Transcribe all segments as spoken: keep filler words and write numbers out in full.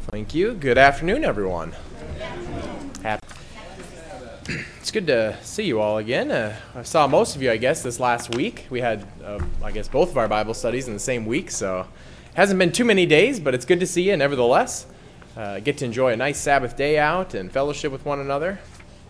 Thank you. Good afternoon, everyone. Happy. It's good to see you all again. Uh, I saw most of you, I guess, this last week. We had, uh, I guess, both of our Bible studies in the same week, so it hasn't been too many days, but it's good to see you nevertheless. Uh, get to enjoy a nice Sabbath day out and fellowship with one another.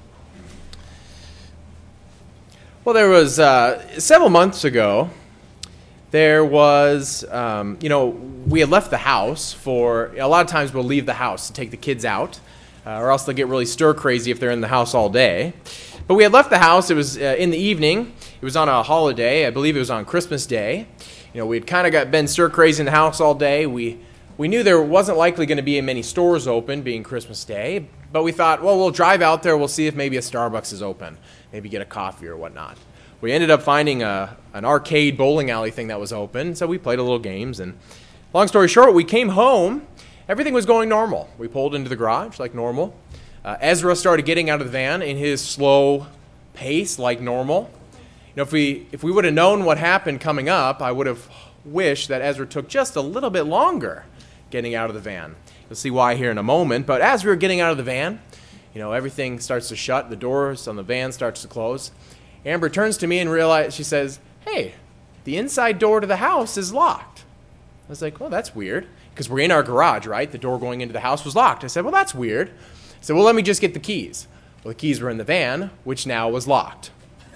Well, there was, uh, several months ago, there was, um, you know, we had left the house for, a lot of times we'll leave the house to take the kids out, uh, or else they'll get really stir crazy if they're in the house all day. But we had left the house, it was uh, in the evening, it was on a holiday, I believe it was on Christmas Day. You know, we'd kind of got been stir crazy in the house all day. We we knew there wasn't likely going to be many stores open, being Christmas Day, but we thought, well, we'll drive out there, we'll see if maybe a Starbucks is open, maybe get a coffee or whatnot. We ended up finding a, an arcade bowling alley thing that was open, so we played a little games. And long story short, we came home. Everything was going normal. We pulled into the garage like normal. Uh, Ezra started getting out of the van in his slow pace like normal. You know, if we if we would have known what happened coming up, I would have wished that Ezra took just a little bit longer getting out of the van. You'll see why here in a moment. But as we were getting out of the van, you know, everything starts to shut. The doors on the van starts to close. Amber turns to me and realize, she says, hey, the inside door to the house is locked. I was like, well, that's weird, because we're in our garage, right? The door going into the house was locked. I said, well, that's weird. I said, well, let me just get the keys. Well, the keys were in the van, which now was locked.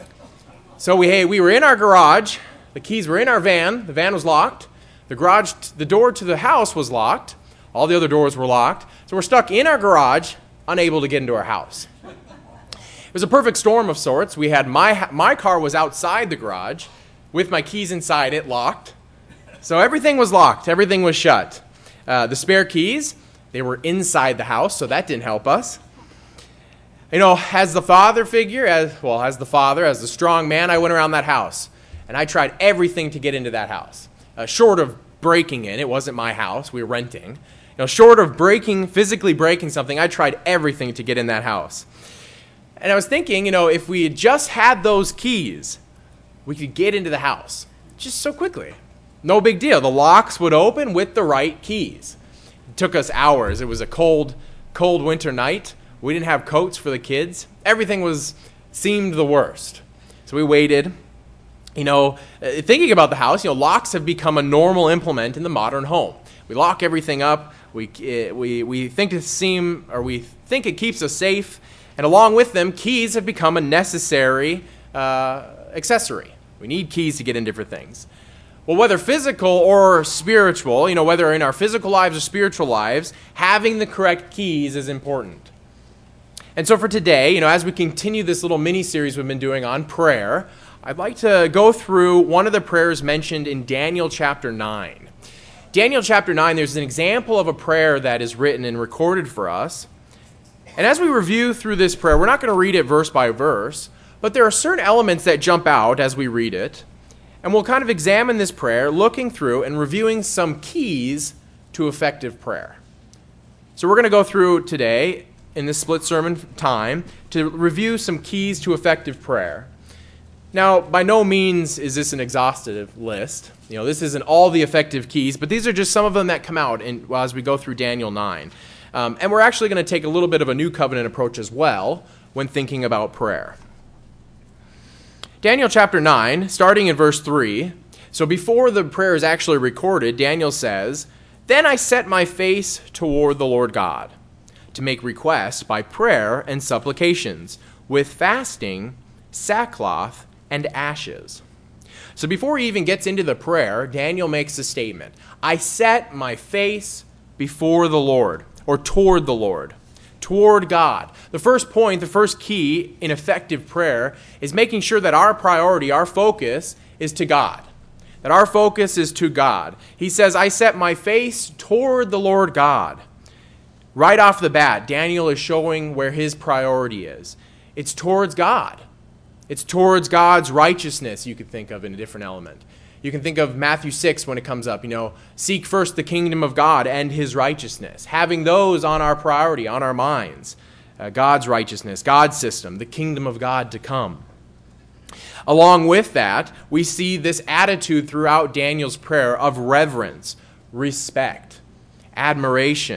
So we, hey, we were in our garage. The keys were in our van. The van was locked. The garage, the door to the house was locked. All the other doors were locked. So we're stuck in our garage, unable to get into our house. It was a perfect storm of sorts. We had my my car was outside the garage with my keys inside it, locked. So everything was locked. Everything was shut. Uh, the spare keys, they were inside the house, so that didn't help us. You know, as the father figure, as well, as the father, as the strong man, I went around that house, and I tried everything to get into that house. Uh, short of breaking in, it wasn't my house, we were renting. You know, short of breaking, physically breaking something, I tried everything to get in that house. And I was thinking, you know, if we had just had those keys, we could get into the house just so quickly. No big deal. The locks would open with the right keys. It took us hours. It was a cold, cold winter night. We didn't have coats for the kids. Everything was seemed the worst. So we waited. You know, thinking about the house, you know, locks have become a normal implement in the modern home. We lock everything up. We we we think it seem or we think it keeps us safe. And along with them, keys have become a necessary uh, accessory. We need keys to get in different things. Well, whether physical or spiritual, you know, whether in our physical lives or spiritual lives, having the correct keys is important. And so for today, you know, as we continue this little mini-series we've been doing on prayer, I'd like to go through one of the prayers mentioned in Daniel chapter nine. Daniel chapter nine, there's an example of a prayer that is written and recorded for us. And as we review through this prayer, we're not going to read it verse by verse, but there are certain elements that jump out as we read it. And we'll kind of examine this prayer, looking through and reviewing some keys to effective prayer. So we're going to go through today, in this split sermon time, to review some keys to effective prayer. Now, by no means is this an exhaustive list. You know, this isn't all the effective keys, but these are just some of them that come out in, well, as we go through Daniel nine. Um, and we're actually going to take a little bit of a new covenant approach as well when thinking about prayer. Daniel chapter nine, starting in verse three. So before the prayer is actually recorded, Daniel says, "Then I set my face toward the Lord God, to make requests by prayer and supplications, with fasting, sackcloth, and ashes." So before he even gets into the prayer, Daniel makes a statement. I set my face before the Lord. Or toward the Lord, toward God. The first point, the first key in effective prayer is making sure that our priority, our focus is to God. That our focus is to God. He says, I set my face toward the Lord God. Right off the bat, Daniel is showing where his priority is. It's towards God. It's towards God's righteousness, you could think of in a different element. You can think of Matthew six when it comes up, you know, seek first the kingdom of God and his righteousness. Having those on our priority, on our minds. Uh, God's righteousness, God's system, the kingdom of God to come. Along with that, we see this attitude throughout Daniel's prayer of reverence, respect, admiration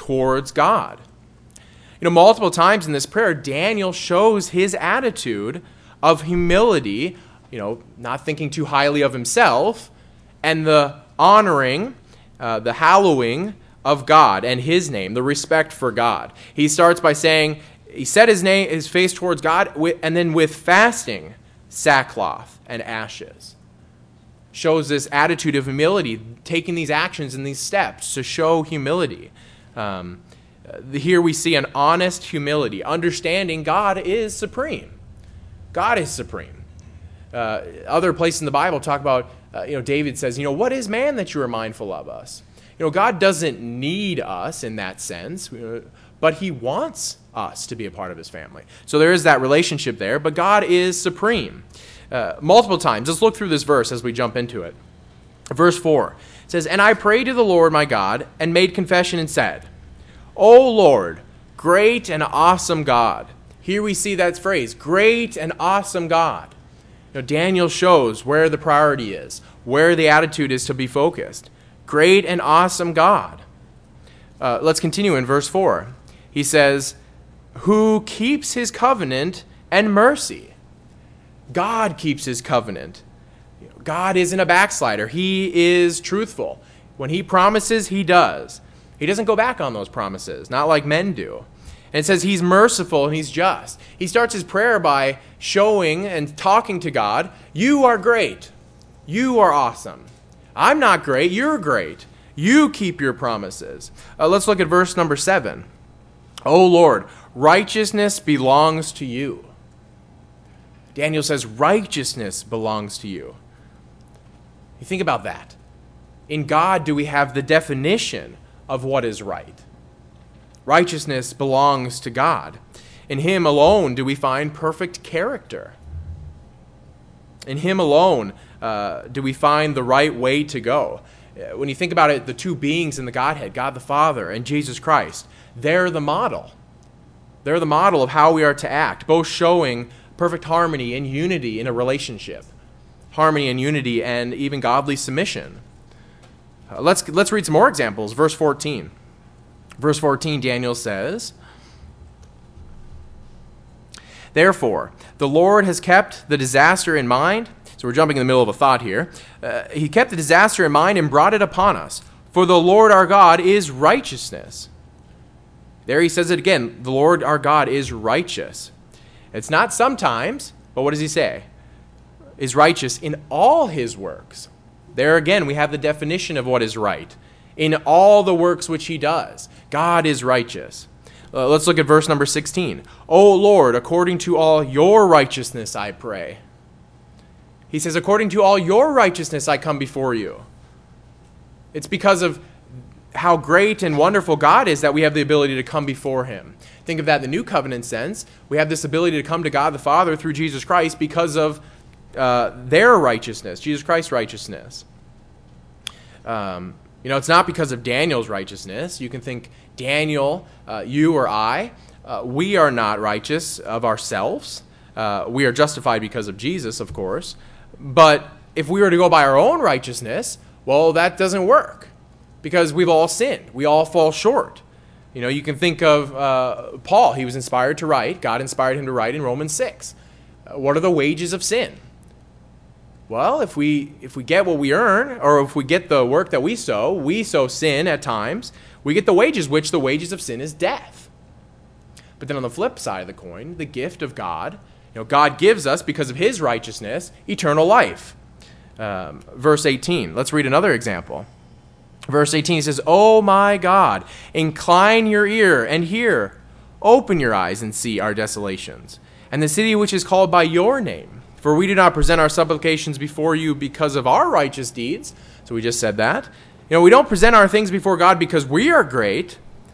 towards God. You know, multiple times in this prayer, Daniel shows his attitude of humility, you know, not thinking too highly of himself, and the honoring, uh, the hallowing of God and his name, the respect for God. He starts by saying, he set his name, his face towards God, and then with fasting, sackcloth, and ashes. Shows this attitude of humility, taking these actions and these steps to show humility. Um, here we see an honest humility, understanding God is supreme. God is supreme. Uh, other places in the Bible talk about, uh, you know, David says, you know, what is man that you are mindful of us? You know, God doesn't need us in that sense, but he wants us to be a part of his family. So there is that relationship there, but God is supreme. Uh, multiple times, let's look through this verse as we jump into it. Verse four says, "And I prayed to the Lord my God, and made confession and said, O Lord, great and awesome God." Here we see that phrase, great and awesome God. You know, Daniel shows where the priority is, where the attitude is to be focused. Great and awesome God. Uh, let's continue in verse four. He says, who keeps his covenant and mercy. God keeps his covenant. God isn't a backslider. He is truthful. When he promises, he does. He doesn't go back on those promises, not like men do. And it says he's merciful and he's just. He starts his prayer by showing and talking to God, you are great. You are awesome. I'm not great. You're great. You keep your promises. Uh, let's look at verse number seven. O Lord, righteousness belongs to you. Daniel says righteousness belongs to you. You think about that. In God do we have the definition of what is right. Righteousness belongs to God. In him alone do we find perfect character. In him alone uh, do we find the right way to go. When you think about it, the two beings in the Godhead, God the Father and Jesus Christ, they're the model. They're the model of how we are to act, both showing perfect harmony and unity in a relationship. Harmony and unity and even godly submission. Uh, let's, let's read some more examples. Verse fourteen. Verse fourteen, Daniel says, therefore, the Lord has kept the disaster in mind. So we're jumping in the middle of a thought here. Uh, he kept the disaster in mind and brought it upon us. For the Lord our God is righteousness. There he says it again. The Lord our God is righteous. It's not sometimes, but what does he say? Is righteous in all his works. There again, we have the definition of what is right. In all the works which he does, God is righteous. Uh, let's look at verse number sixteen. O Lord, according to all your righteousness I pray. He says, according to all your righteousness I come before you. It's because of how great and wonderful God is that we have the ability to come before him. Think of that in the new covenant sense. We have this ability to come to God the Father through Jesus Christ because of uh, their righteousness, Jesus Christ's righteousness. Um, you know, it's not because of Daniel's righteousness. You can think Daniel, uh, you or I, uh, we are not righteous of ourselves. Uh, we are justified because of Jesus, of course. But if we were to go by our own righteousness, well, that doesn't work because we've all sinned. We all fall short. You know, you can think of uh, Paul. He was inspired to write. God inspired him to write in Romans six. Uh, what are the wages of sin? Well, if we if we get what we earn, or if we get the work that we sow, we sow sin at times, we get the wages, which the wages of sin is death. But then on the flip side of the coin, the gift of God, you know, God gives us, because of his righteousness, eternal life. Um, verse eighteen, let's read another example. Verse eighteen says, O my God, incline your ear and hear. Open your eyes and see our desolations, and the city which is called by your name. For we do not present our supplications before you because of our righteous deeds. So we just said that. You know, we don't present our things before God because we are great.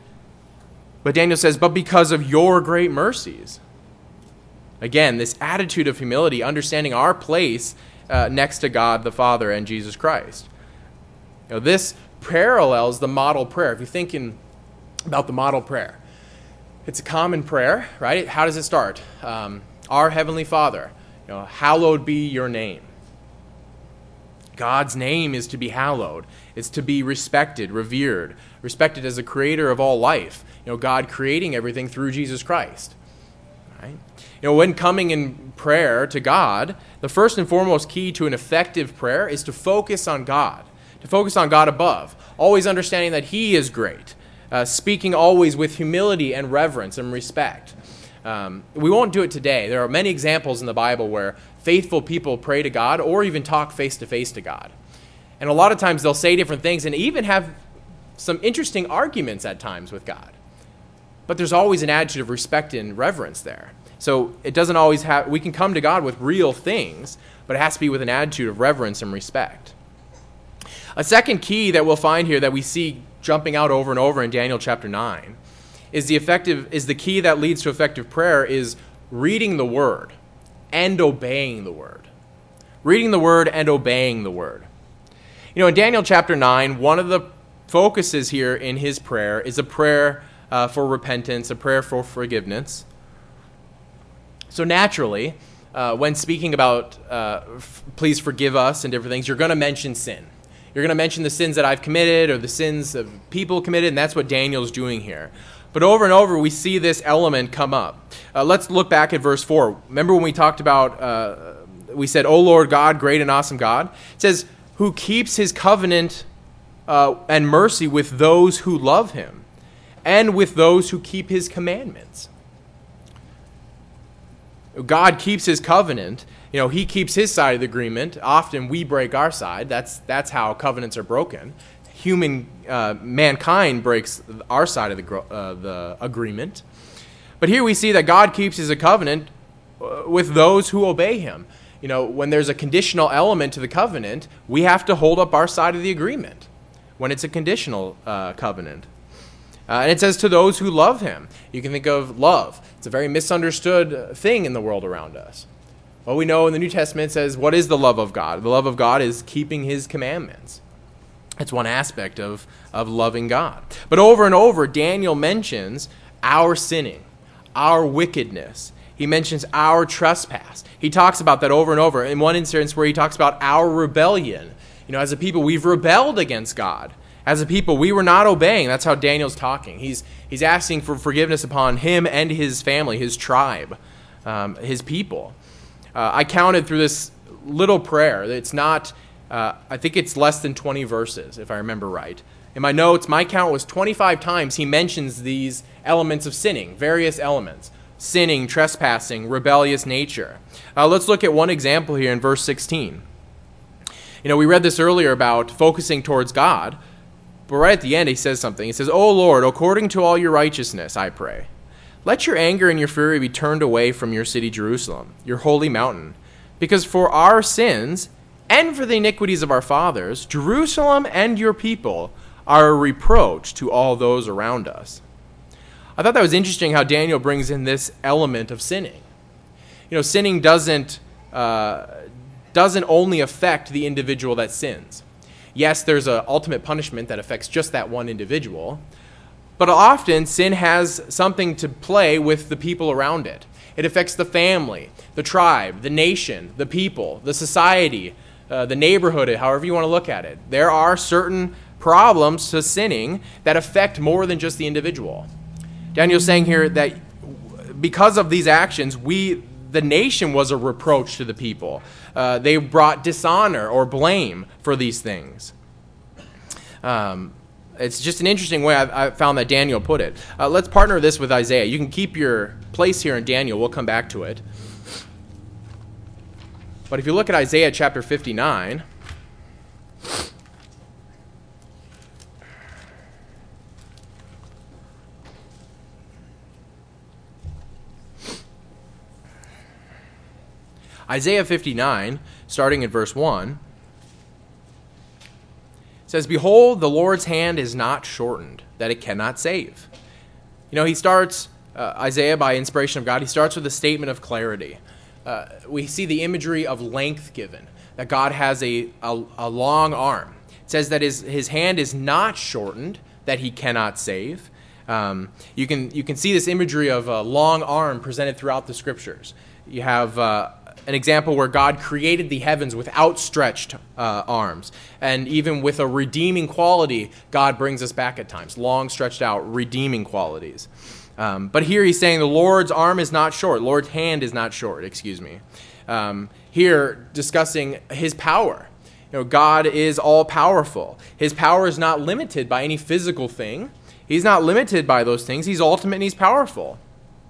But Daniel says, but because of your great mercies. Again, this attitude of humility, understanding our place uh, next to God the Father and Jesus Christ. You know, this parallels the model prayer. If you're thinking about the model prayer, it's a common prayer, right? How does it start? Um, Our Heavenly Father, you know, hallowed be your name. God's name is to be hallowed. It's to be respected, revered, respected as the creator of all life. You know, God creating everything through Jesus Christ. Right? You know, when coming in prayer to God, the first and foremost key to an effective prayer is to focus on God, to focus on God above, always understanding that He is great, uh, speaking always with humility and reverence and respect. Um, we won't do it today. There are many examples in the Bible where faithful people pray to God or even talk face-to-face to God. And a lot of times they'll say different things and even have some interesting arguments at times with God. But there's always an attitude of respect and reverence there. So it doesn't always have, we can come to God with real things, but it has to be with an attitude of reverence and respect. A second key that we'll find here that we see jumping out over and over in Daniel chapter nine is the effective is the key that leads to effective prayer is reading the word and obeying the word. Reading the word and obeying the word. You know, in Daniel chapter nine, one of the focuses here in his prayer is a prayer uh, for repentance, a prayer for forgiveness. So naturally, uh, when speaking about uh, f- please forgive us and different things, you're going to mention sin. You're going to mention the sins that I've committed or the sins of people committed, and that's what Daniel's doing here. But over and over, we see this element come up. Uh, let's look back at verse four. Remember when we talked about, uh, we said, O Lord God, great and awesome God? It says, who keeps his covenant uh, and mercy with those who love him and with those who keep his commandments. God keeps his covenant. You know, he keeps his side of the agreement. Often we break our side. That's that's how covenants are broken. Human, uh, mankind breaks our side of the uh, the agreement. But here we see that God keeps his covenant with those who obey him. You know, when there's a conditional element to the covenant, we have to hold up our side of the agreement when it's a conditional uh, covenant. Uh, and it says to those who love him. You can think of love. It's a very misunderstood thing in the world around us. Well, we know in the New Testament it says, what is the love of God? The love of God is keeping his commandments. That's one aspect of, of loving God. But over and over, Daniel mentions our sinning, our wickedness. He mentions our trespass. He talks about that over and over. In one instance where he talks about our rebellion. You know, as a people, we've rebelled against God. As a people, we were not obeying. That's how Daniel's talking. He's he's asking for forgiveness upon him and his family, his tribe, um, his people. Uh, I counted through this little prayer. It's not, uh, I think it's less than twenty verses, if I remember right. In my notes, my count was twenty-five times he mentions these elements of sinning, various elements. Sinning, trespassing, rebellious nature. Uh, let's look at one example here in verse sixteen. You know, we read this earlier about focusing towards God. But right at the end, he says something. He says, O Lord, according to all your righteousness, I pray, let your anger and your fury be turned away from your city Jerusalem, your holy mountain. Because for our sins and for the iniquities of our fathers, Jerusalem and your people are a reproach to all those around us. I thought that was interesting how Daniel brings in this element of sinning. You know, sinning doesn't, uh, doesn't only affect the individual that sins. Yes, there's an ultimate punishment that affects just that one individual, but often sin has something to play with the people around it. It affects the family, the tribe, the nation, the people, the society, uh, the neighborhood, however you want to look at it. There are certain problems to sinning that affect more than just the individual. Daniel's saying here that because of these actions, we, the nation was a reproach to the people. Uh, they brought dishonor or blame for these things. Um, it's just an interesting way I, I found that Daniel put it. Uh, let's partner this with Isaiah. You can keep your place here in Daniel. We'll come back to it. But if you look at Isaiah chapter fifty-nine, Isaiah fifty-nine, starting at verse one, says, Behold, the Lord's hand is not shortened, that it cannot save. You know, he starts, uh, Isaiah, by inspiration of God, he starts with a statement of clarity. Uh, we see the imagery of length given, that God has a, a, a long arm. It says that his, his hand is not shortened, that he cannot save. Um, you can you can see this imagery of a long arm presented throughout the scriptures. You have uh, an example where God created the heavens with outstretched uh, arms. And even with a redeeming quality, God brings us back at times. Long stretched out, redeeming qualities. Um, but here he's saying the Lord's arm is not short. Lord's hand is not short, excuse me. Um, here discussing his power. You know, God is all-powerful. His power is not limited by any physical thing. He's not limited by those things. He's ultimate and he's powerful.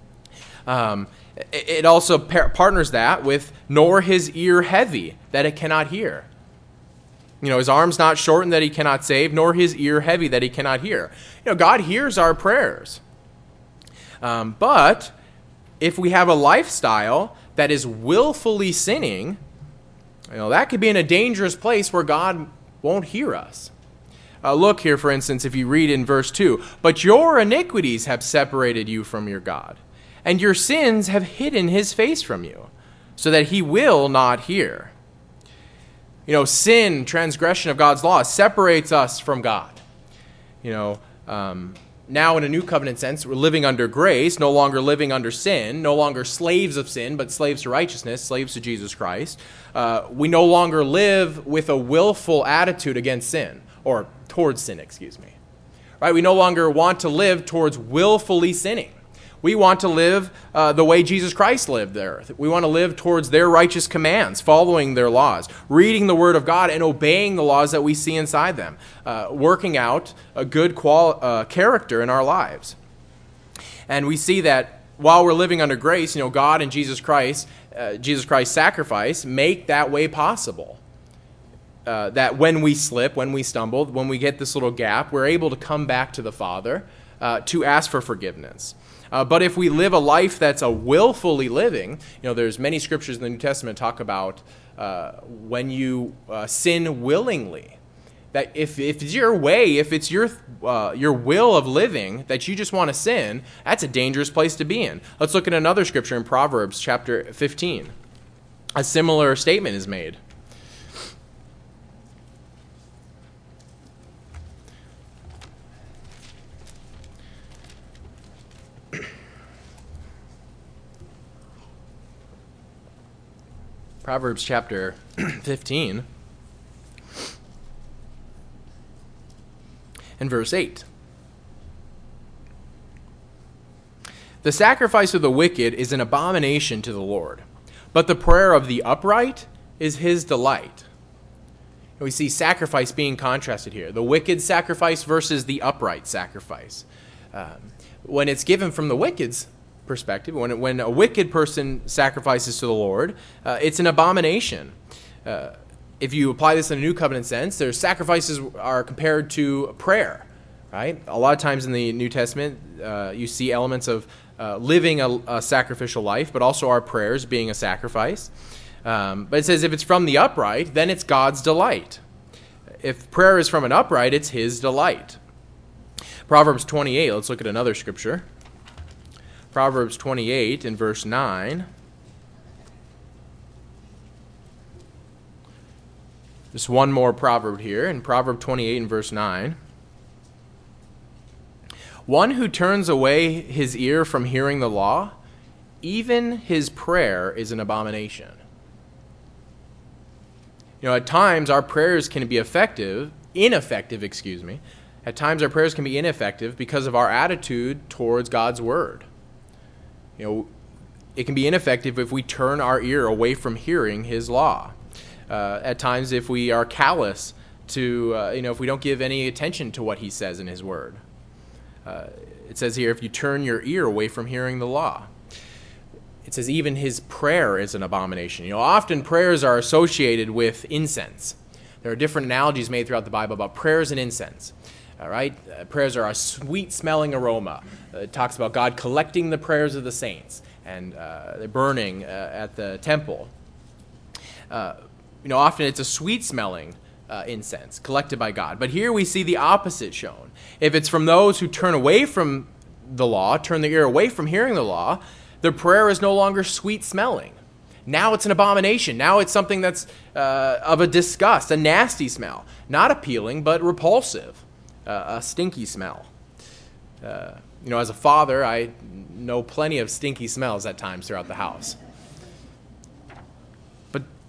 Um, it also par- partners that with, nor his ear heavy, that it cannot hear. You know, his arm's not shortened that he cannot save, nor his ear heavy that he cannot hear. You know, God hears our prayers. Um, but if we have a lifestyle that is willfully sinning, you know, that could be in a dangerous place where God won't hear us. Uh, look here, for instance, if you read in verse two, but your iniquities have separated you from your God, and your sins have hidden his face from you, so that he will not hear. You know, sin, transgression of God's law, separates us from God. You know, um, now in a new covenant sense, we're living under grace, no longer living under sin, no longer slaves of sin, but slaves to righteousness, slaves to Jesus Christ. Uh, we no longer live with a willful attitude against sin, or towards sin, excuse me. Right? We no longer want to live towards willfully sinning. We want to live uh, the way Jesus Christ lived there. We want to live towards their righteous commands, following their laws, reading the Word of God and obeying the laws that we see inside them, uh, working out a good qual- uh, character in our lives. And we see that while we're living under grace, you know, God and Jesus Christ, uh, Jesus Christ's sacrifice, make that way possible. Uh, that when we slip, when we stumble, when we get this little gap, we're able to come back to the Father uh, to ask for forgiveness. Uh, but if we live a life that's a willfully living, you know, there's many scriptures in the New Testament talk about uh, when you uh, sin willingly. That if, if it's your way, if it's your uh, your will of living that you just want to sin, that's a dangerous place to be in. Let's look at another scripture in Proverbs chapter fifteen. A similar statement is made. Proverbs chapter fifteen and verse eight. The sacrifice of the wicked is an abomination to the Lord, but the prayer of the upright is his delight. And we see sacrifice being contrasted here. The wicked sacrifice versus the upright sacrifice. Um, when it's given from the wicked's perspective, when when a wicked person sacrifices to the Lord, uh, it's an abomination. Uh, if you apply this in a new covenant sense, their sacrifices are compared to prayer, right? A lot of times in the New Testament, uh, you see elements of uh, living a, a sacrificial life, but also our prayers being a sacrifice. Um, but it says if it's from the upright, then it's God's delight. If prayer is from an upright, it's his delight. Proverbs twenty-eight, let's look at another scripture. Proverbs twenty-eight in verse nine. Just one more proverb here. In Proverb twenty-eight in verse nine. One who turns away his ear from hearing the law, even his prayer is an abomination. You know, at times our prayers can be effective, ineffective, excuse me. At times our prayers can be ineffective because of our attitude towards God's word. You know, it can be ineffective if we turn our ear away from hearing his law. Uh, at times if we are callous to, uh, you know, if we don't give any attention to what he says in his word. Uh, it says here, if you turn your ear away from hearing the law. It says even his prayer is an abomination. You know, often prayers are associated with incense. There are different analogies made throughout the Bible about prayers and incense. All right, uh, prayers are a sweet-smelling aroma. Uh, it talks about God collecting the prayers of the saints and uh, they're burning uh, at the temple. Uh, you know, often it's a sweet-smelling uh, incense collected by God. But here we see the opposite shown. If it's from those who turn away from the law, turn their ear away from hearing the law, their prayer is no longer sweet-smelling. Now it's an abomination. Now it's something that's uh, of a disgust, a nasty smell. Not appealing, but repulsive. Uh, a stinky smell. Uh, you know, as a father, I know plenty of stinky smells at times throughout the house.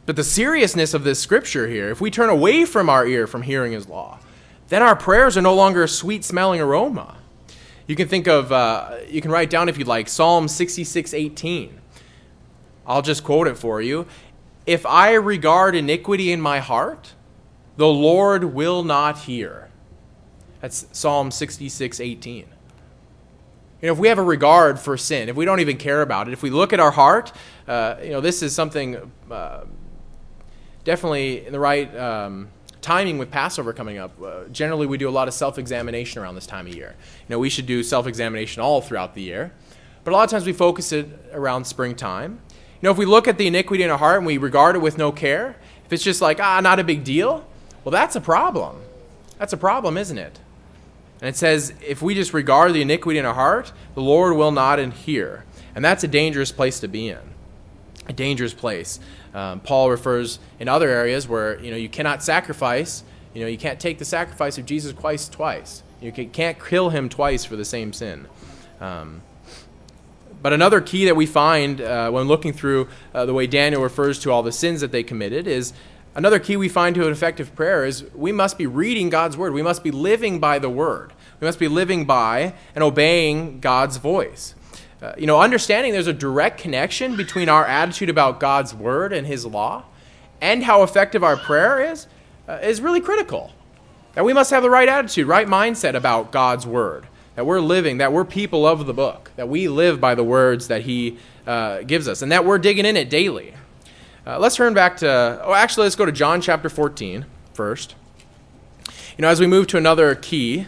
But the seriousness of this scripture here, if we turn away from our ear from hearing his law, then our prayers are no longer a sweet-smelling aroma. You can think of, uh, you can write down if you'd like, Psalm sixty-six eighteen. I'll just quote it for you. If I regard iniquity in my heart, the Lord will not hear. That's Psalm sixty-six eighteen. You know, if we have a regard for sin, if we don't even care about it, if we look at our heart, uh, you know, this is something uh, definitely in the right um, timing with Passover coming up. Uh, generally, we do a lot of self-examination around this time of year. You know, we should do self-examination all throughout the year, but a lot of times we focus it around springtime. You know, if we look at the iniquity in our heart and we regard it with no care, if it's just like, ah, not a big deal, well, that's a problem. That's a problem, isn't it? And it says, if we just regard the iniquity in our heart, the Lord will not hear. And that's a dangerous place to be in. A dangerous place. Um, Paul refers in other areas where, you know, you cannot sacrifice, you know, you can't take the sacrifice of Jesus Christ twice. You can't kill him twice for the same sin. Um, but another key that we find uh, when looking through uh, the way Daniel refers to all the sins that they committed is, another key we find to an effective prayer is we must be reading God's word. We must be living by the word. We must be living by and obeying God's voice. Uh, you know, understanding there's a direct connection between our attitude about God's word and his law and how effective our prayer is, uh, is really critical. That we must have the right attitude, right mindset about God's word. That we're living, that we're people of the book. That we live by the words that he uh, gives us and that we're digging in it daily. Uh, let's turn back to, oh, actually, let's go to John chapter fourteen first. You know, as we move to another key,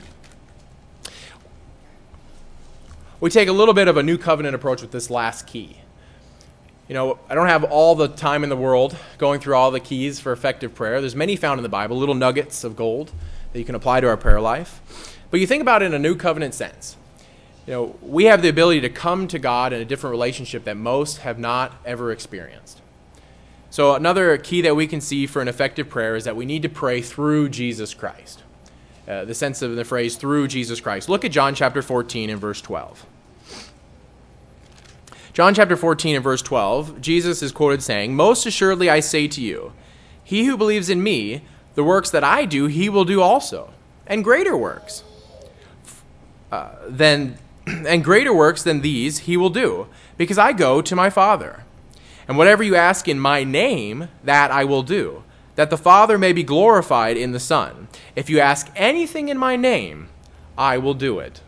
we take a little bit of a new covenant approach with this last key. You know, I don't have all the time in the world going through all the keys for effective prayer. There's many found in the Bible, little nuggets of gold that you can apply to our prayer life. But you think about it in a new covenant sense. You know, we have the ability to come to God in a different relationship that most have not ever experienced. So another key that we can see for an effective prayer is that we need to pray through Jesus Christ. Uh, the sense of the phrase, through Jesus Christ. Look at John chapter fourteen and verse twelve. John chapter fourteen and verse twelve, Jesus is quoted saying, "Most assuredly I say to you, he who believes in me, the works that I do, he will do also, and greater works. Uh, than, and greater works than these he will do, because I go to my Father. And whatever you ask in my name, that I will do, that the Father may be glorified in the Son. If you ask anything in my name, I will do it."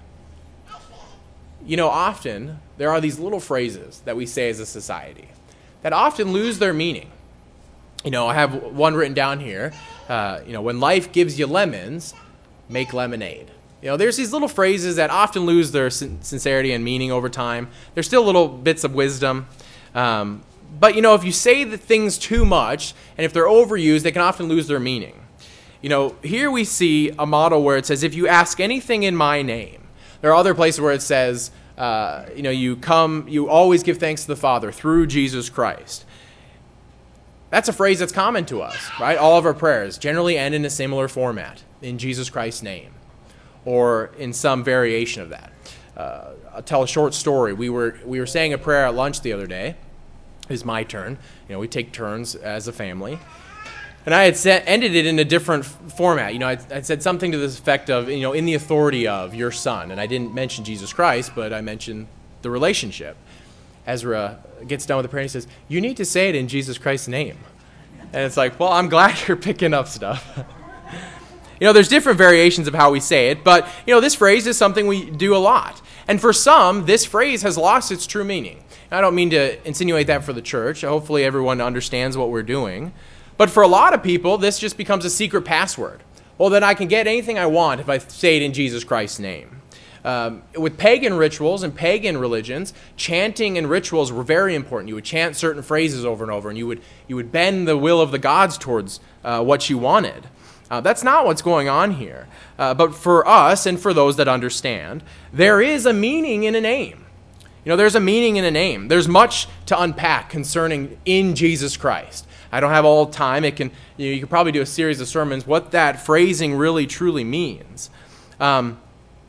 You know, often there are these little phrases that we say as a society that often lose their meaning. You know, I have one written down here. Uh, you know, when life gives you lemons, make lemonade. You know, there's these little phrases that often lose their sin- sincerity and meaning over time. They're still little bits of wisdom. Um, But, you know, if you say the things too much, and if they're overused, they can often lose their meaning. You know, here we see a model where it says, if you ask anything in my name. There are other places where it says, uh, you know, you come, you always give thanks to the Father through Jesus Christ. That's a phrase that's common to us, right? All of our prayers generally end in a similar format, in Jesus Christ's name, or in some variation of that. Uh, I'll tell a short story. We were we were saying a prayer at lunch the other day. It was my turn. You know, we take turns as a family. And I had set, ended it in a different f- format. You know, I'd, I'd said something to this effect of, you know, in the authority of your son. And I didn't mention Jesus Christ, but I mentioned the relationship. Ezra gets done with the prayer and he says, "You need to say it in Jesus Christ's name." And it's like, well, I'm glad you're picking up stuff. You know, there's different variations of how we say it, but, you know, this phrase is something we do a lot. And for some, this phrase has lost its true meaning. I don't mean to insinuate that for the church. Hopefully everyone understands what we're doing. But for a lot of people, this just becomes a secret password. Well, then I can get anything I want if I say it in Jesus Christ's name. Um, with pagan rituals and pagan religions, chanting and rituals were very important. You would chant certain phrases over and over, and you would you would bend the will of the gods towards uh, what you wanted. Uh, that's not what's going on here. Uh, but for us and for those that understand, there is a meaning in a name. You know, there's a meaning in a name. There's much to unpack concerning in Jesus Christ. I don't have all time. It can you know, you could probably do a series of sermons what that phrasing really truly means. Um,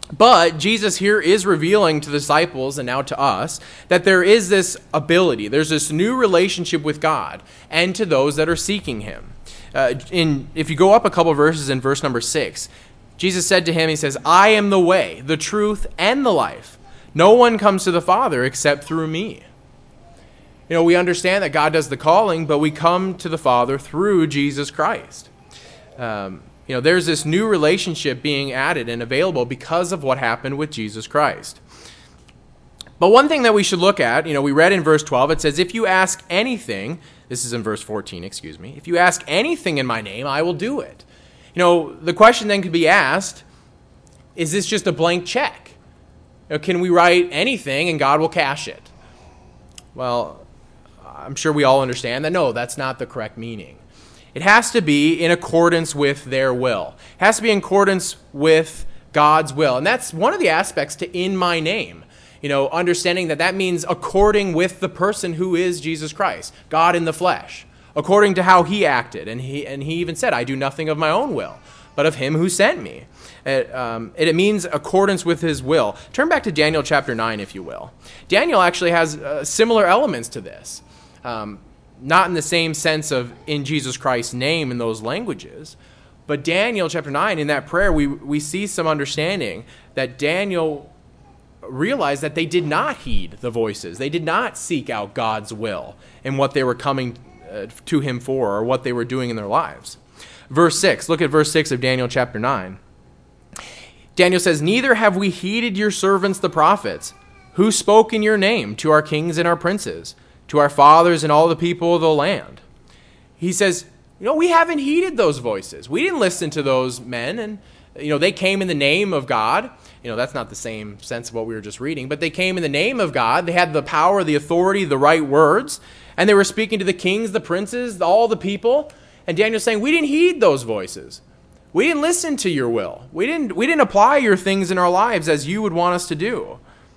But Jesus here is revealing to the disciples and now to us that there is this ability, there's this new relationship with God and to those that are seeking him. Uh, in if you go up a couple verses in verse number six, Jesus said to him, he says, I am the way, the truth, and the life. No one comes to the Father except through me. You know, we understand that God does the calling, but we come to the Father through Jesus Christ. Um, you know, there's this new relationship being added and available because of what happened with Jesus Christ. But one thing that we should look at, you know, we read in verse twelve, it says, if you ask anything, this is in verse fourteen, excuse me, if you ask anything in my name, I will do it. You know, the question then could be asked, is this just a blank check? You know, can we write anything and God will cash it? Well, I'm sure we all understand that no, that's not the correct meaning. It has to be in accordance with their will. It has to be in accordance with God's will. And that's one of the aspects to in my name. You know, understanding that that means according with the person who is Jesus Christ, God in the flesh, according to how he acted. And he and he even said, I do nothing of my own will, but of him who sent me. It, um, it means accordance with his will. Turn back to Daniel chapter nine, if you will. Daniel actually has uh, similar elements to this. Um, not in the same sense of in Jesus Christ's name in those languages, but Daniel chapter nine, in that prayer, we, we see some understanding that Daniel realized that they did not heed the voices. They did not seek out God's will and what they were coming uh, to him for or what they were doing in their lives. Verse six, look at verse six of Daniel chapter nine. Daniel says, neither have we heeded your servants the prophets, who spoke in your name to our kings and our princes, to our fathers and all the people of the land. He says, you know, we haven't heeded those voices. We didn't listen to those men, and you know, they came in the name of God. You know, that's not the same sense of what we were just reading, but they came in the name of God. They had the power, the authority, the right words, and they were speaking to the kings, the princes, all the people. And Daniel's saying, we didn't heed those voices. We didn't listen to your will. We didn't, we didn't apply your things in our lives as you would want us to do.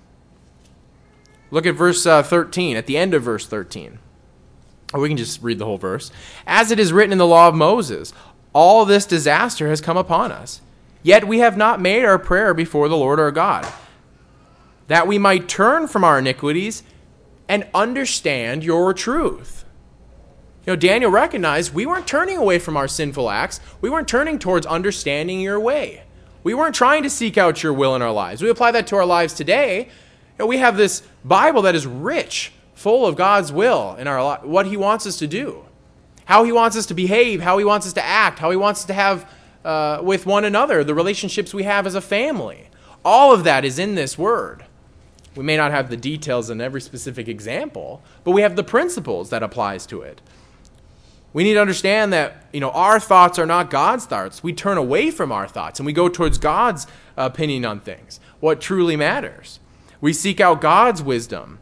Look at verse uh, thirteen, at the end of verse thirteen. Or we can just read the whole verse. As it is written in the law of Moses, all this disaster has come upon us. Yet we have not made our prayer before the Lord our God, that we might turn from our iniquities and understand your truth. You know, Daniel recognized we weren't turning away from our sinful acts. We weren't turning towards understanding your way. We weren't trying to seek out your will in our lives. We apply that to our lives today. You know, we have this Bible that is rich, full of God's will in our life, what he wants us to do, how he wants us to behave, how he wants us to act, how he wants us to have uh, with one another, the relationships we have as a family. All of that is in this word. We may not have the details in every specific example, but we have the principles that applies to it. We need to understand that, you know, our thoughts are not God's thoughts. We turn away from our thoughts and we go towards God's opinion on things, what truly matters. We seek out God's wisdom.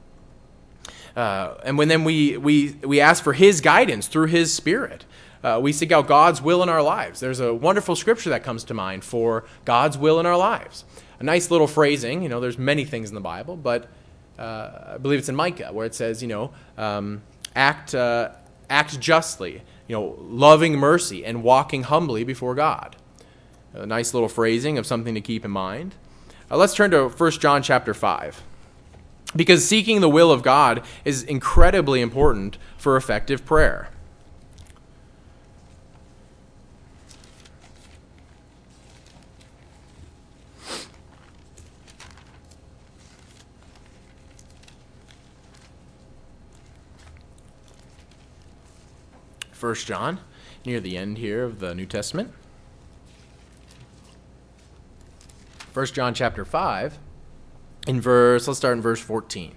Uh, and when then we, we, we ask for his guidance through his Spirit. Uh, we seek out God's will in our lives. There's a wonderful scripture that comes to mind for God's will in our lives. A nice little phrasing. You know, there's many things in the Bible, but uh, I believe it's in Micah where it says, you know, um, act... Uh, Act justly, you know, loving mercy and walking humbly before God. A nice little phrasing of something to keep in mind. Uh, let's turn to First John chapter five. Because seeking the will of God is incredibly important for effective prayer. First John, near the end here of the New Testament. First John chapter five, in verse, let's start in verse fourteen.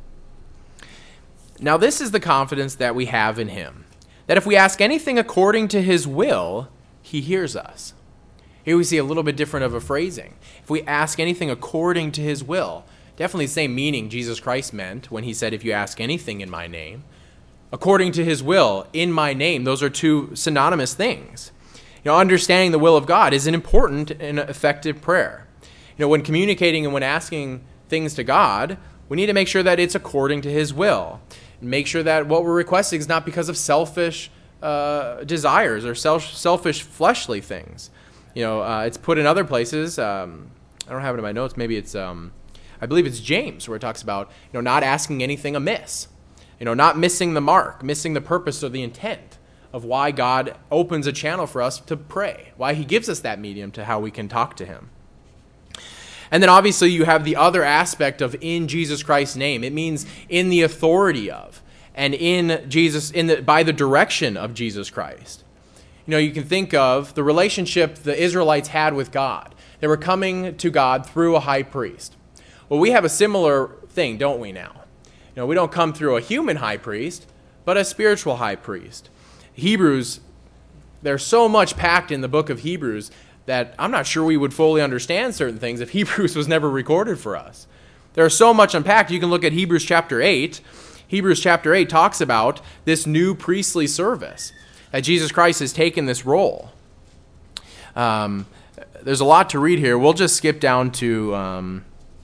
Now this is the confidence that we have in him, that if we ask anything according to his will, he hears us. Here we see a little bit different of a phrasing. If we ask anything according to his will, definitely the same meaning Jesus Christ meant when he said, if you ask anything in my name, according to his will, in my name, those are two synonymous things. You know, understanding the will of God is an important and effective prayer. You know, when communicating and when asking things to God, we need to make sure that it's according to his will. And make sure that what we're requesting is not because of selfish uh, desires or self, selfish fleshly things. You know, uh, it's put in other places. Um, I don't have it in my notes. Maybe it's, um, I believe it's James, where it talks about, you know, not asking anything amiss. You know, not missing the mark, missing the purpose or the intent of why God opens a channel for us to pray, why he gives us that medium to how we can talk to him. And then obviously you have the other aspect of in Jesus Christ's name. It means in the authority of, and in Jesus, in the, by the direction of Jesus Christ. You know, you can think of the relationship the Israelites had with God. They were coming to God through a high priest. Well, we have a similar thing, don't we now? You know, we don't come through a human high priest, but a spiritual high priest. Hebrews, there's so much packed in the book of Hebrews that I'm not sure we would fully understand certain things if Hebrews was never recorded for us. There's so much unpacked. You can look at Hebrews chapter eight. Hebrews chapter eight talks about this new priestly service, that Jesus Christ has taken this role. Um, there's a lot to read here. We'll just skip down to... Um,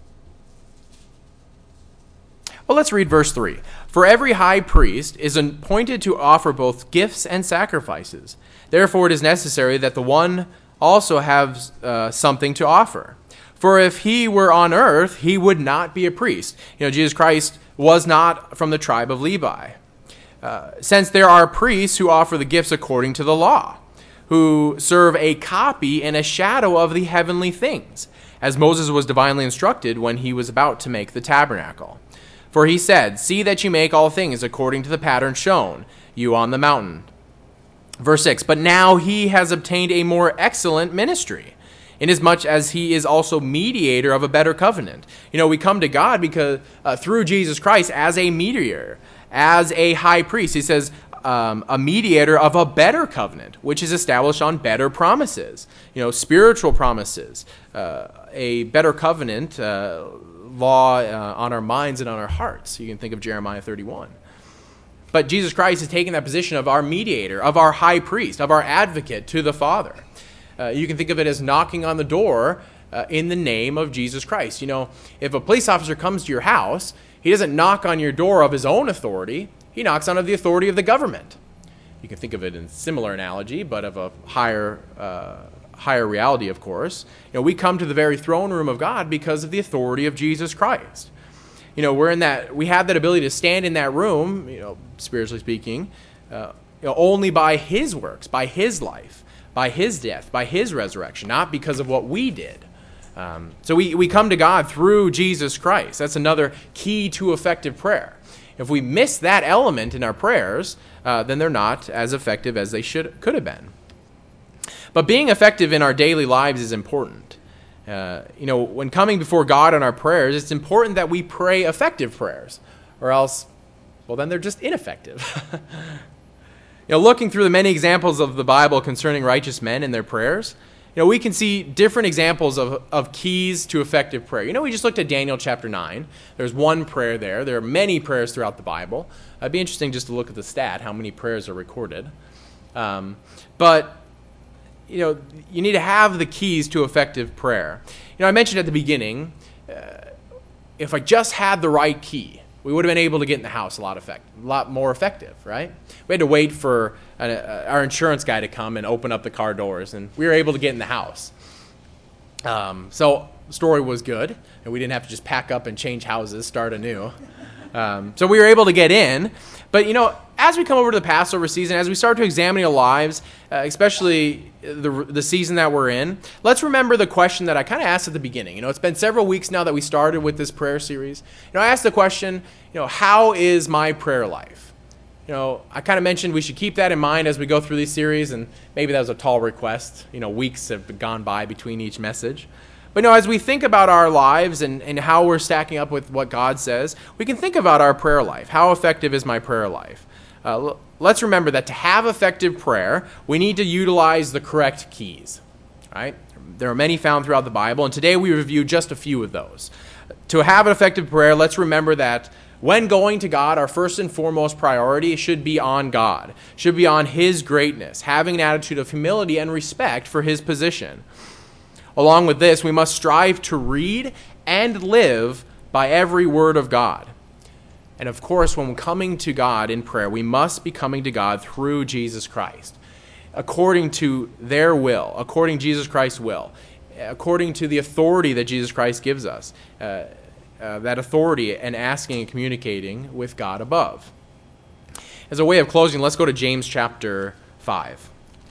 Well, let's read verse three. For every high priest is appointed to offer both gifts and sacrifices. Therefore, it is necessary that the one also have uh, something to offer. For if he were on earth, he would not be a priest. You know, Jesus Christ was not from the tribe of Levi. Uh, since there are priests who offer the gifts according to the law, who serve a copy and a shadow of the heavenly things, as Moses was divinely instructed when he was about to make the tabernacle. For he said, see that you make all things according to the pattern shown you on the mountain. Verse six, but now he has obtained a more excellent ministry, inasmuch as he is also mediator of a better covenant. You know, we come to God because uh, through Jesus Christ as a mediator, as a high priest. He says, um, a mediator of a better covenant, which is established on better promises, you know, spiritual promises, uh, a better covenant, uh, law uh, on our minds and on our hearts. You can think of Jeremiah thirty-one. But Jesus Christ has taken that position of our mediator, of our high priest, of our advocate to the Father. Uh, you can think of it as knocking on the door uh, in the name of Jesus Christ. You know, if a police officer comes to your house, he doesn't knock on your door of his own authority. He knocks on the authority of the government. You can think of it in a similar analogy, but of a higher uh, higher reality, of course. You know, we come to the very throne room of God because of the authority of Jesus Christ. You know, we're in that, we have that ability to stand in that room, you know, spiritually speaking, uh, you know, only by his works, by his life, by his death, by his resurrection, not because of what we did. Um, so we, we come to God through Jesus Christ. That's another key to effective prayer. If we miss that element in our prayers, uh, then they're not as effective as they should could have been. But being effective in our daily lives is important. Uh, you know, when coming before God in our prayers, it's important that we pray effective prayers, or else, well, then they're just ineffective. You know, looking through the many examples of the Bible concerning righteous men and their prayers, you know, we can see different examples of, of keys to effective prayer. You know, we just looked at Daniel chapter nine. There's one prayer there. There are many prayers throughout the Bible. It'd be interesting just to look at the stat, how many prayers are recorded. Um, but you know, you need to have the keys to effective prayer. You know, I mentioned at the beginning, uh, if I just had the right key, we would have been able to get in the house a lot effect, a lot more effective, right? We had to wait for a, a, our insurance guy to come and open up the car doors, and we were able to get in the house. Um, so the story was good, and we didn't have to just pack up and change houses, start anew. Um, so we were able to get in. But, you know, as we come over to the Passover season, as we start to examine our lives, uh, especially the the season that we're in, let's remember the question that I kind of asked at the beginning. You know, it's been several weeks now that we started with this prayer series. You know, I asked the question, you know, how is my prayer life? You know, I kind of mentioned we should keep that in mind as we go through these series, and maybe that was a tall request. You know, weeks have gone by between each message. But, you know, as we think about our lives and, and how we're stacking up with what God says, we can think about our prayer life. How effective is my prayer life? Uh, let's remember that to have effective prayer, we need to utilize the correct keys. Right? There are many found throughout the Bible, and today we review just a few of those. To have an effective prayer, let's remember that when going to God, our first and foremost priority should be on God, should be on His greatness, having an attitude of humility and respect for His position. Along with this, we must strive to read and live by every word of God. And of course, when coming to God in prayer, we must be coming to God through Jesus Christ, according to their will, according to Jesus Christ's will. according to the authority that Jesus Christ gives us, uh, uh, that authority and asking and communicating with God above. As a way of closing, let's go to James chapter five.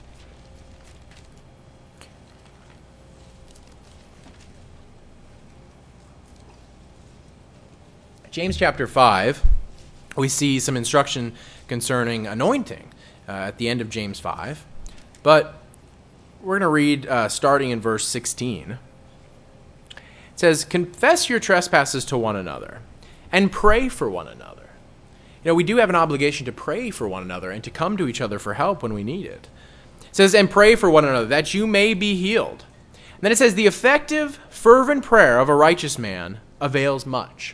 James chapter five, we see some instruction concerning anointing uh, at the end of James five. But we're going to read uh, starting in verse sixteen. It says, "Confess your trespasses to one another and pray for one another." You know, we do have an obligation to pray for one another and to come to each other for help when we need it. It says, "And pray for one another that you may be healed." And then it says, "The effective, fervent prayer of a righteous man avails much."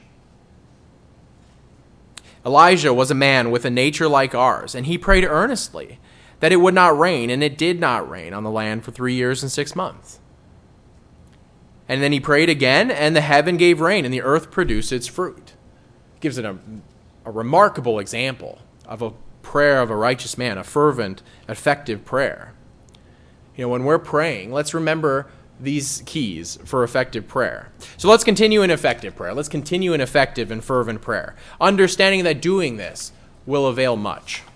Elijah was a man with a nature like ours, and he prayed earnestly that it would not rain, and it did not rain on the land for three years and six months. And then he prayed again, and the heaven gave rain, and the earth produced its fruit. It gives it a, a remarkable example of a prayer of a righteous man, a fervent, effective prayer. You know, when we're praying, let's remember these keys for effective prayer. So let's continue in effective prayer. Let's continue in effective and fervent prayer, understanding that doing this will avail much.